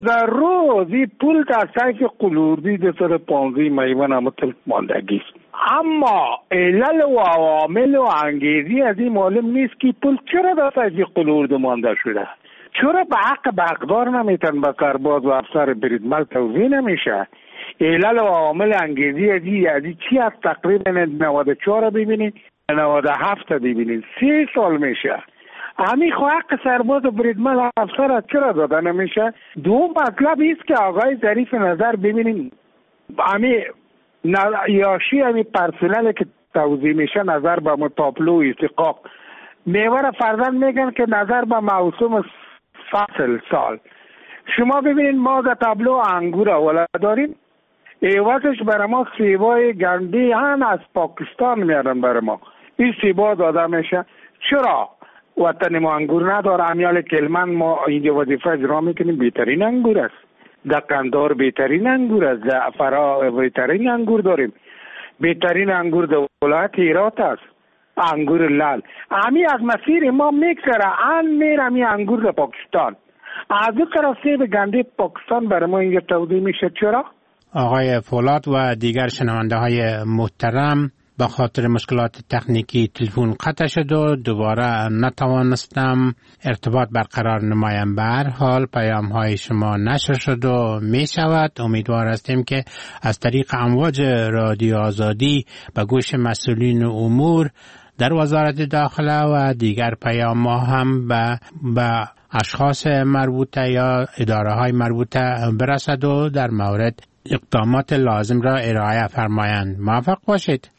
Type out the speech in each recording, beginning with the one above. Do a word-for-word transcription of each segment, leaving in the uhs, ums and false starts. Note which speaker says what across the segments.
Speaker 1: در روزی پول در سایت قلوردی در سر پانزی میوان همتل ماندگی، اما علل و عوامل و انگیزی از این معلوم نیست که پول چرا در سایت قلورد مانده شده. چرا به حق بقدار نمیتن به سرباز و افسر بریدمل توضیح نمیشه؟ علل و عوامل انگیزی از این از چی از تقریبا نود و چهار ببینید نود و هفت ببینید سی سال میشه. همین خو حق سرباز و بریدمل افسر چرا داده نمیشه؟ دو مطلب ایست که آقای ظریف نظر ببینید همین یاشی همین پرسنل که توضیح میشه نظر به متابلو استقاق میوره فرزند میگن که نظر به موسم فصل سال. شما ببینید ما در تابلو انگور اولا داریم، ایوازش برای ما سیبای گندی هم از پاکستان میارن برای ما، این سیبا داده میشه. چرا وطن ما انگور نداره؟ امیال کلمن ما اینجا وظیفه اجرا میکنیم، بهترین انگور است، در قندار بهترین انگور است، در فرا بهترین انگور داریم، بهترین انگور در ولایت هرات است، انگور لال. همی از مسیر ما میگذره ان میره همی انگور در پاکستان، از اون طرف سیب گندی پاکستان برای ما اینجا توضیح میشه. چرا؟
Speaker 2: آقای فولاد و دیگر شنونده های محترم، به خاطر مشکلات تکنیکی تلفن قطع شد و دوباره نتوانستم ارتباط برقرار نمایم. به هر حال پیام های شما نشر شد و می شود. امیدوار هستیم که از طریق امواج رادیو آزادی به گوش مسئولین امور در وزارت داخله و دیگر پیام ما هم به, به اشخاص مربوطه یا اداره های مربوطه برسد و در مورد اقدامات لازم را ارائه فرمایند. موفق باشید.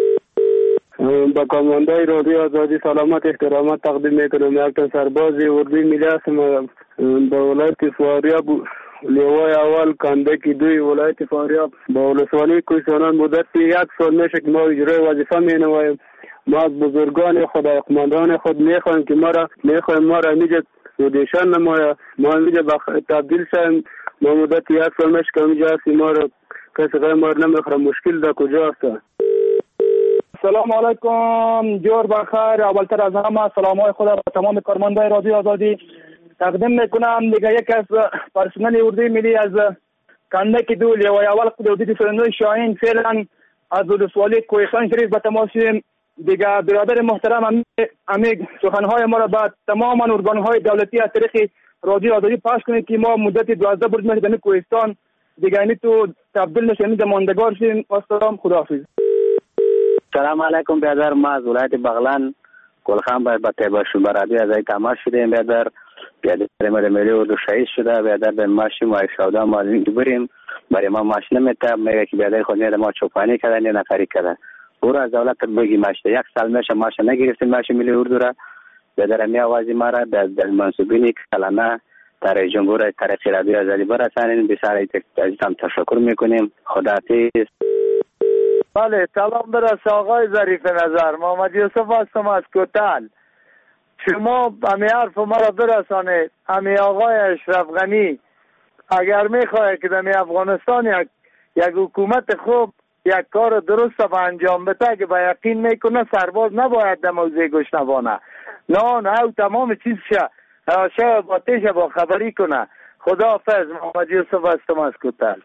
Speaker 3: با کاماندای رادیو آزادی سلامت احترامات تقدیم میکنم. یک سرباز اردوی ملی هستم با ولایت فاریاب، لیوای اول کندکی دوی ولایت فاریاب با ولسوالی کوهستان. مدت یک سال میشه که ما اجرای وظیفه مینماییم. ما از بزرگان خود قماندان خود میخوایم که ما را میخوایم ما را اینجا رودیشن نمایا، ما اینجا تبدیل شیم. ما مدت یک سال میشه که اینجا هستیم، ما را کسی غیر ما را نمیخوره. مشکل در کجا است؟
Speaker 4: سلام علیکم، جور بخیر. اولتر از همه سلام های خود به تمام کارمندان رادیو آزادی تقدیم میکنم. دیگه یک از پرسنل اردوی ملی از کندک دو لیوای اول قدودی فرنوی شاهین فعلا از ولسوالی کوهستان شریف به تماس دیگه برادر محترم امی سخنهای ما را به تمام ارگانهای دولتی از طریق رادیو آزادی پخش کنید که ما مدت دوازده برد میشه در کوهستان دیگه اینی تو تبدیل نشیم در ماندگار شیم. السلام، خداحافظ.
Speaker 5: سلام علیکم برادر، ما از ولایت بغلان گلخان باید با تیبا شما رادیو از ای تماس شدیم. برادر برادر ملی ملی اردو شهید شده. برادر به ماشین ما شودا ما بریم برای ما ماشین نمیتاب میگه که برادر خود ما چوپانی کردن یا نفری کردن. برو از دولت بگی ماشین یک سال میشه ماشین نگرفتیم ماشین ملی اردو را. برادر می آوازی ما را در منصوبینی کلمه در جمهور ترقی رادیو آزادی برسانید. بسیار عزیزم تشکر میکنیم. خداحافظ.
Speaker 6: بله، سلام برس آقای ظریف نظر. محمد یوسف هستم از کوتل. شما همی حرف ما را برسانید. همی آقای اشرف غنی اگر میخواه که در افغانستان یک, یک حکومت خوب یک کار درست به انجام بده که به یقین میکنه سرباز نباید در موضوع گشنوانه نه نه او تمام چیز شه شه با تیشه با خبری کنه. خداحافظ. محمد یوسف هستم از کوتل.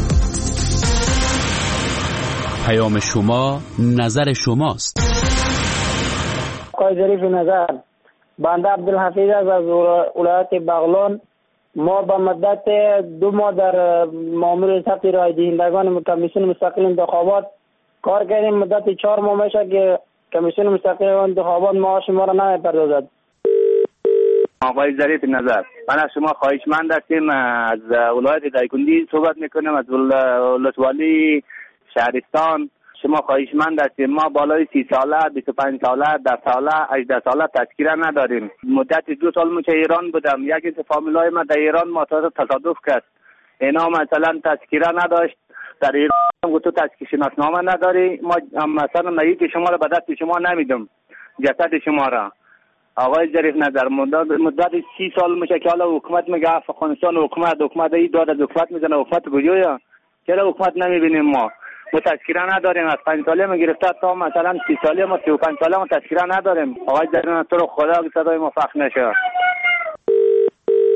Speaker 7: پیام شما نظر شماست.
Speaker 8: آقای ظریف نظر، بنده عبدالحفیظ از ولایت بغلان. ما به مدت دو ماه در مامور ثبت رای دهندگان کمیسیون مستقل انتخابات کار کردیم. مدت چهار ماه میشه که کمیسیون مستقل انتخابات معاش ما را نمیپردازد.
Speaker 5: آقای ظریف نظر، من از شما خواهشمند هستیم. از ولایت دایکنډي صحبت میکنم، از ولسوالی شهرستان. شما خواهشمند هستیم. ما بالای سی ساله، بیست و پنج ساله، ده ساله، هجده ساله تذکره نداریم. مدت دو سال میشه ایران بودم. یکی از فامیلای ما در ایران ما تصادف کرد. اینا مثلا تذکره نداشت. در ایران گفت تو تذکره شناسنامه نداری، ما مثلا میگه شما را به دست شما نمیدم جسد شما را. آقای ظریف نظر، مدت مدت سی سال میشه که حالا حکومت میگه افغانستان حکومت حکومت ای داد حکومت میزنه. حکومت کجاست؟ چرا حکومت نمیبینیم؟ ما ما تذکره نداریم. از پنج ساله ما گرفته تا مثلا سی ساله ما سی و پنج ساله ما تذکره نداریم. آقای ظریف تو رو خدا که صدای ما فخر نشه.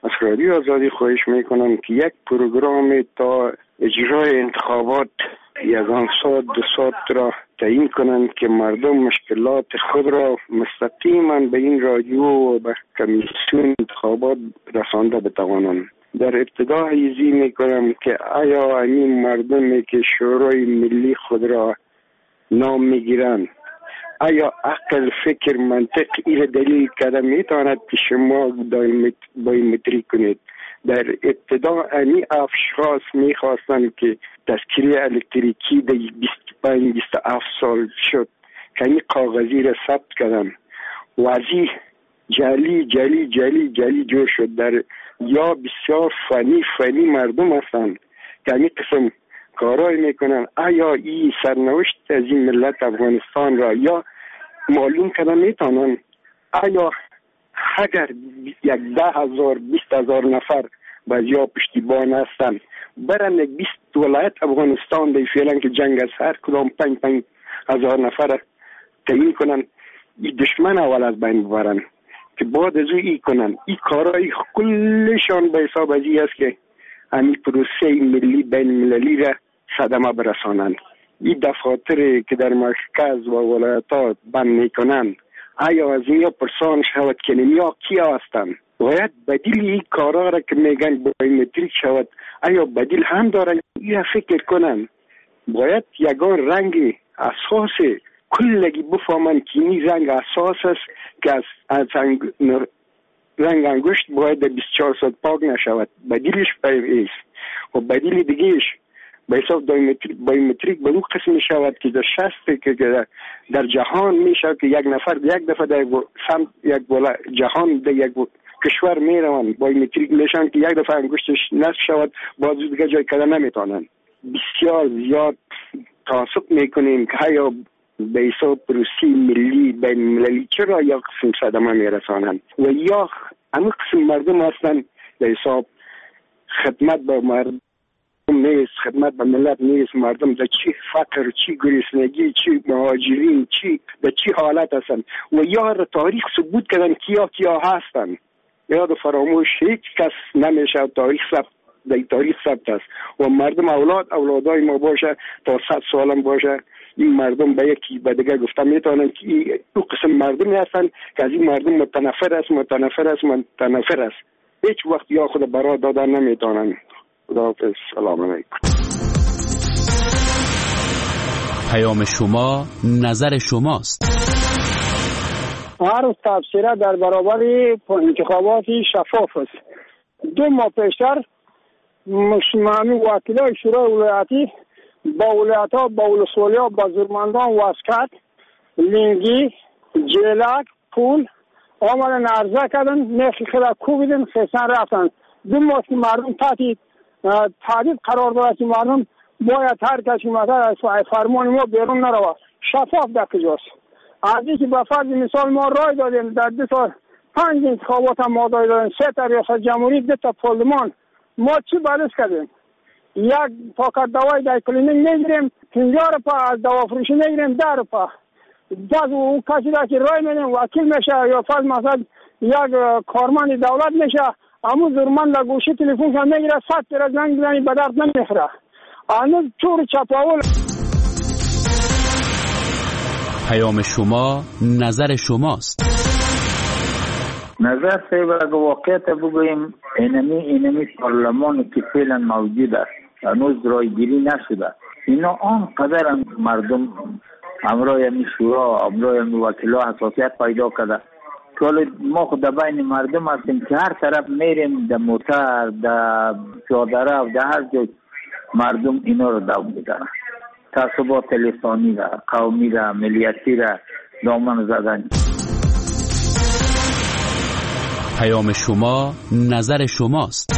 Speaker 9: از رادیو آزادی خواهش میکنم که یک پروگرام تا اجرای انتخابات یگان ساعت دو ساعت را تعیین کنند که مردم مشکلات خود را مستقیما به این رادیو و به کمیسیون انتخابات رسانده بتوانند. در ابتدا ایزی میکنم که آیا این مردمی که شورای ملی خود را نام میگیرند آیا عقل، فکر، منطق این دلیل کرده میتواند که شما بایومتری کنید؟ در ابتدا امی افشخاص میخواستند که تذکره الکتریکی در بیست و پنج بیست و هفت سال شد که این کاغذی را ثبت کردن و ازی جلی جلی جلی جلی جو شد. در یا بسیار فنی فنی مردم هستند که این قسم کارای میکنن. آیا این سرنوشت از این ملت افغانستان را یا معلوم کردن میتونن؟ آیا اگر یک ده هزار بیست هزار نفر بعضیا پشتیبان هستن برن یک بیست ولایت افغانستان دی فعلا که جنگ از هر کدام پنج پنج هزار نفر تعیین کنن، این دشمن اول از بین ببرن که بعد از او ای کنن. این کارای کلشان به حساب ازی است که همین پروسه ملی بین مللی را صدمه برسانند. این دفاتر که در مرکز و ولایت ها بند میکنند آیا از اینها پرسان شود که نمیا کیا هستند؟ باید بدیل این کارا را که میگن بایومتریک شود آیا بدیل هم دارن؟ این فکر کنن. باید یگان رنگ اساس کلگی بفهمن که این رنگ اساس است که از, از انگ... رنگ انگشت باید بیست و چهار ساعت پاک نشود. بدیلش باید و بدیل دیگهش به حساب بایومتریک به اون قسم شود که در شست که در جهان میشه که یک نفر یک دفعه در سمت یک جهان در یک کشور میروند بایومتریک میشن که یک دفعه انگشتش نصف شود باز دیگه جای کده نمیتونن. بسیار زیاد تعصب میکنیم که آیا به حساب پروسی ملی بین مللی چرا یا قسم صدمه میرسانند و یا همه قسم مردم هستن به حساب خدمت به مردم نیست، خدمت به ملت نیست. مردم در چی فقر، چی گریسنگی، چی مهاجرین، چی در چی حالت هستن و یا تاریخ ثبوت کردن کیا کیا هستن. یاد فراموش هیچ کس نمیشه. تاریخ ثبت در تاریخ ثبت است و مردم اولاد اولادای ما باشه تا صد سالم باشه این مردم به یکی به دیگه گفتم میتونن که دو قسم مردمی هستن که از این مردم متنفر است متنفر است متنفر است. هیچ وقت یا خود برا دادن نمیتونن. خداحافظ. سلام علیکم.
Speaker 7: پیام شما نظر شماست.
Speaker 10: هر تبصره در برابر انتخابات شفاف است. دو ماه پیشتر مشمعی وکیلای شورای ولایتی با ولایت ها با ولسوالی ها با زورمندان واسکت لینگی جیلک پول آمدن عرضه کردن نفی خدا کوبیدن خیسن رفتن. دو ماه که مردم تحت تحدید قرار دارد که مردم باید هر کسی مثلا از فرمان ما بیرون نروه. شفاف در کجاست؟ از اینکه به فرض مثال ما رای دادیم در دو سال پنج انتخابات هم ما دادیم سه تا ریاست جمهوری دو تا پارلمان ما چی بلش کردیم؟ یک پاکت دوای در کلینیک نگیریم پنجاه روپا از دوا فروشی نگیریم ده روپا باز اون کسی را که رای میدیم وکیل میشه یا فرض مثلا یک کارمند دولت میشه اما زورمند در گوشی تلفون هم میگیره صد تیر از زنگ بزنی به درد نمیخوره. هنوز چور چپاول.
Speaker 7: پیام شما نظر شماست.
Speaker 11: نظر سیب اگه واقعیت بگویم اینمی اینمی پارلمانی که فعلا موجود است هنوز رایگیری نشده اینا آنقدر مردم امرای می شورا امرای می وکیلا حساسیت پیدا کرده که ما خود بین مردم هستیم که هر طرف میریم در موتر در پیاده رو در هر جای مردم اینا رو دو میدن تعصبات لسانی را قومی را ملیتی را دامن زدن.
Speaker 7: پیام شما نظر شماست.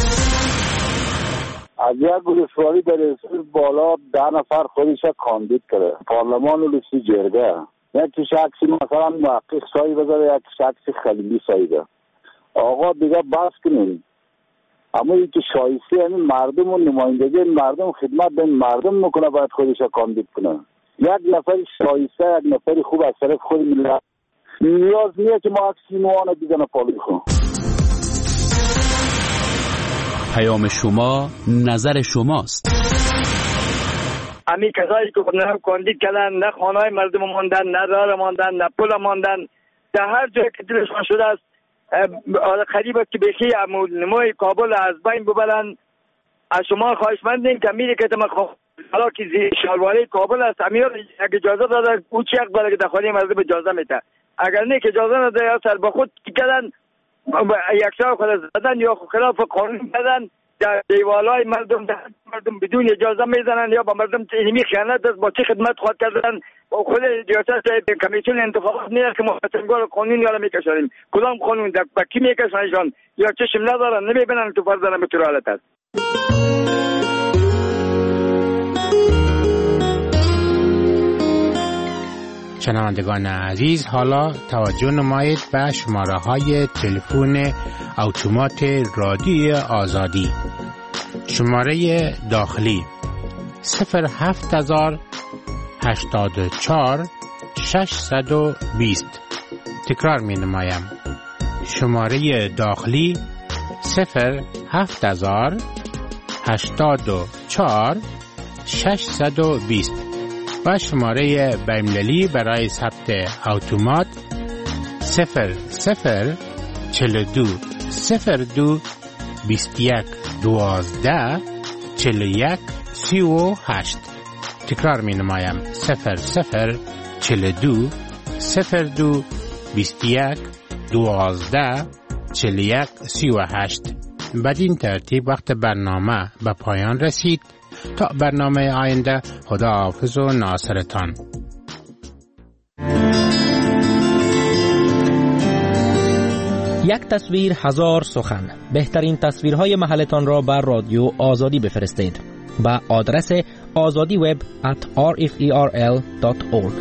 Speaker 12: از یک ولسوالی در رسول بالا ده نفر خودش کاندید کرده پارلمان و لیستی جرگه یکی شخصی مثلا محقق سایی بذاره یکی شخصی خلیلی سایی ده آقا دیگه بس کنیم اما یکی شایسته یعنی مردم و نمایندگی مردم خدمت به مردم میکنه باید خودش کاندید کنه. یک نفر شایسته یک نفر خوب از طرف خود ملت نیاز نیست که ما اکسی نوانه دیگه نپالی خون.
Speaker 7: پیام شما نظر شماست.
Speaker 6: امی کسایی که نه کاندید کردن، نه خانه‌های مردم ماندن، نه راه ماندن، نه پل ماندن، در هر جای که دلشان شده است قریب است که بخی نمای کابل از بین ببرن. از شما خواهشمندیم که میری که ما حالا که شالواره کابل است امیر اگه اجازه داده او چه اقباله که داخلی مردم اجازه میده، اگر نه که اجازه نده یا سر به خود کردن یکشا خود زدن یا خلاف قانون کردن در دیوالای مردم در مردم بدون اجازه میزنن یا با مردم اینمی خیانت است با چه خدمت خواهد کردن. خود ریاست کمیسیون انتخابات نیست که مخاطبگار قانون یا میکشانیم کدام قانون در کی میکشانشان یا چشم ندارن نمیبینن تو فرزانه به طور حالت است.
Speaker 2: شنوندگان عزیز، حالا توجه نمایید به شماره های تلفن اتومات رادیو آزادی. شماره داخلی صفر هفت هزار هشتاد و چهار ششصد و بیست. تکرار می نمایم. شماره داخلی صفر هفت هزار هشتاد و چهار ششصد و بیست و شماره بین‌المللی برای ثبت اتومات صفر صفر چهل و دو صفر دو بیست و یک دوازده چهل و یک سی و هشت. تکرار می نمایم. صفر صفر چهل و دو صفر دو بیست و یک دوازده چهل و یک سی و هشت. بدین ترتیب وقت برنامه به پایان رسید. تا برنامه آینده، خدا حافظ و ناصرتان.
Speaker 13: یک تصویر هزار سخن. بهترین تصویرهای محلتان را بر رادیو آزادی بفرستید با آدرس آزادی وب ات آر اف ای آر ال دات اورگ.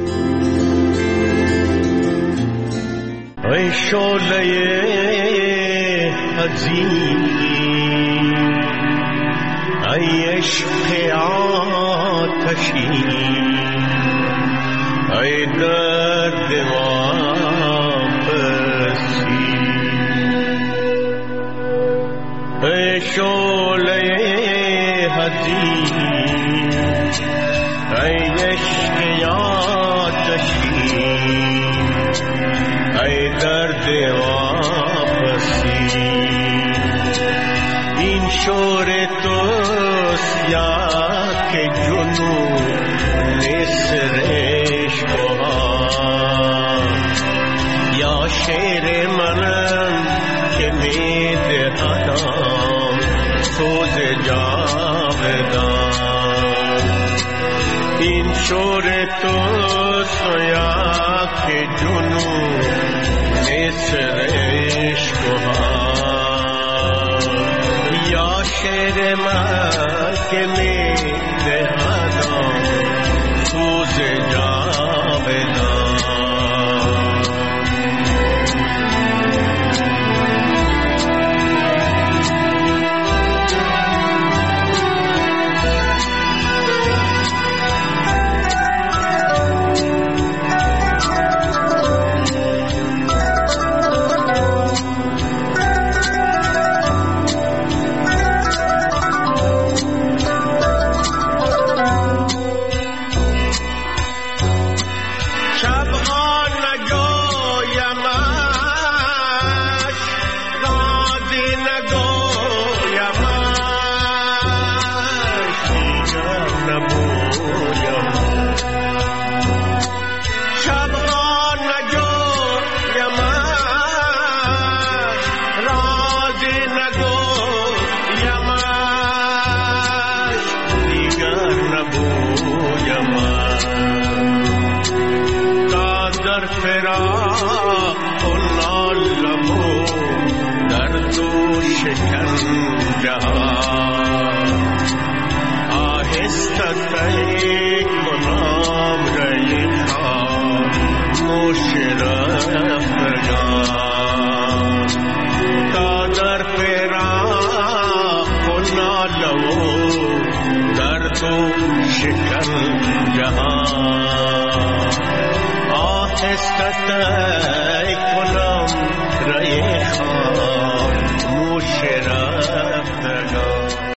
Speaker 14: ای شعله عزیز، ای عشق آتشی، ای درد واپسی، ای شعله عزیز، ای عشق آتشی، ای درد واپسی. این شور توست یا که جنون نسرش بها، یا شعر منم که میده آدم سوز جاودان. این شور توست یا که جنون نسرش بها، شعر من که می دهدم سوز جاودان. آهسته کنم ریحان موشرا